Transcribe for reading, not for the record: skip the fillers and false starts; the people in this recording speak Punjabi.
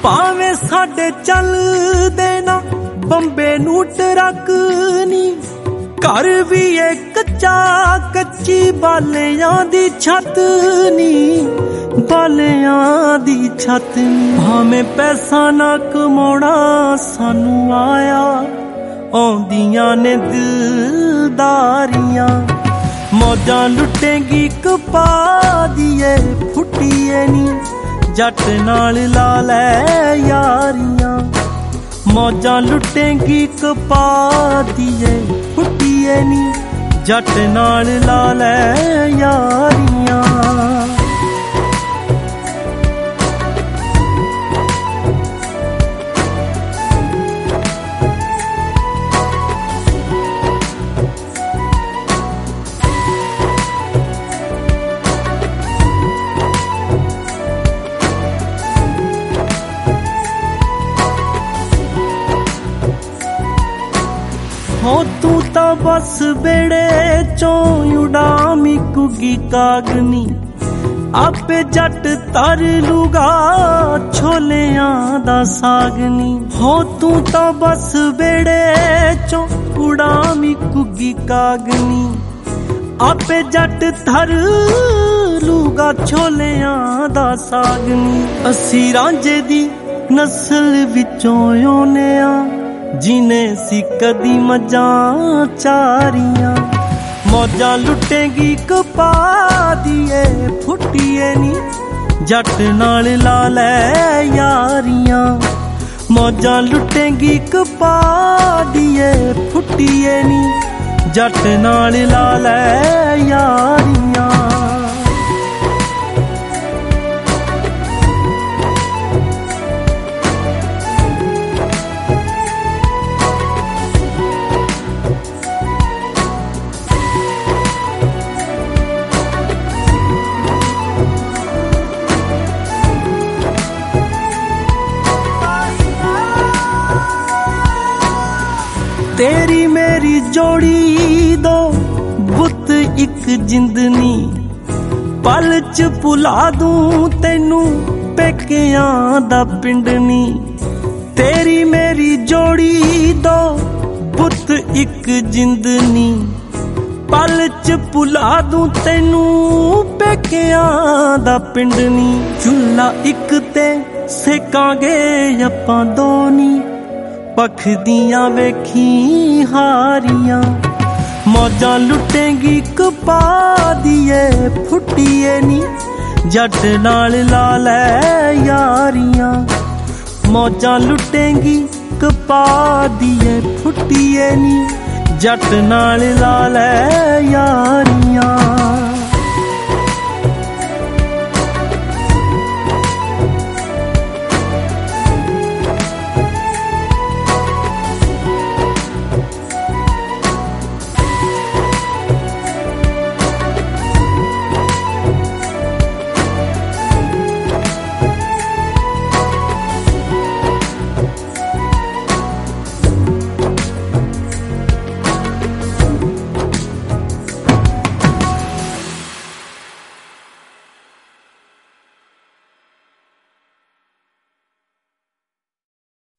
ਭਾਵੇਂ ਸਾਡੇ ਚੱਲਦੇ ਨਾ ਬੰਬੇ ਨੂੰ ਟਰੱਕ ਨੀ, ਘਰ ਵੀ ਏ ਕੱਚਾ ਕੱਚੀ ਬਾਲਿਆਂ ਦੀ ਛੱਤ ਨੀ, ਬਾਲਿਆਂ ਦੀ ਛੱਤ ਨੀ। ਭਾਵੇਂ ਪੈਸਾ ਨਾ ਕਮਾਉਣਾ ਸਾਨੂੰ ਆਇਆ, ਆਉਂਦੀਆਂ ਨੇ ਦਿਲਦਾਰੀਆਂ। ਮੌਜਾਂ ਲੁੱਟੇਗੀ ਕਪਾ ਦੀਏ ਫੁੱਟੀਏ ਨੀ, ਜੱਟ ਨਾਲ ਲਾ ਲੈ ਯਾਰੀਆਂ। ਮੌਜਾਂ ਲੁੱਟੇਗੀ ਕਪਾ ਦੀਏ ਫੁੱਟੀਏ ਨੀ, ਜੱਟ ਨਾਲ ਲਾ ਲੈ ਯਾਰੀਆਂ। ਹੋ ਤੂੰ ਤਾਂ ਬਸ ਬੇੜੇ ਚੋਂ ਉਡਾਮੀ ਕੁਗੀ ਕਾਗਨੀ, ਆਪੇ ਜੱਟ ਤਰ ਲੂਗਾ ਛੋਲਿਆਂ ਦਾ ਸਾਗਨੀ। ਹੋ ਤੂੰ ਤਾਂ ਬਸ ਬੇੜੇ ਚੋਂ ਉਡਾਮੀ ਕੁਗੀ ਕਾਗਨੀ, ਆਪੇ ਜੱਟ ਤਰ ਲੂਗਾ ਛੋਲਿਆਂ ਦਾ ਸਾਗਨੀ। ਅਸੀਂ ਰਾਂਝੇ ਦੀ ਨਸਲ ਵਿੱਚੋਂ ਆਉਨੇ ਆ, ਜਿਨੇ ਸੀ ਕਦੀ ਮੱਝਾਂ ਚਾਰੀਆਂ। ਮੌਜਾਂ ਲੁੱਟੇਗੀ ਕਪਾ ਦੀਏ ਫੁੱਟੀਏ ਨੀ, ਜੱਟ ਨਾਲ ਲਾ ਲੈ ਯਾਰੀਆਂ। ਮੌਜਾਂ ਲੁੱਟੇਗੀ ਕਪਾ ਦੀਏ ਫੁੱਟੀਏ ਨੀ, ਜੱਟ ਨਾਲ ਲਾ ਲੈ ਯਾਰੀਆਂ। तेरी मेरी जोड़ी दो बुत एक जिंदनी, पल च भुला दूं तेनू पेकियां दा पिंडनी। तेरी मेरी जोड़ी दो बुत एक जिंदनी, पल च भुला दूं तेनू पेकियां दा पिंडनी। चुल्ला एक ते सेकांगे अपां दो नी, पखदियां वेखी हारियां। मौजां लुटेंगी कपा दिए फुट्टिए नी, जट नाल ला ले यारियां। मौजां लुटेंगी कपा दिए फुट्टिए नी, जट नाल ला ले यारियां।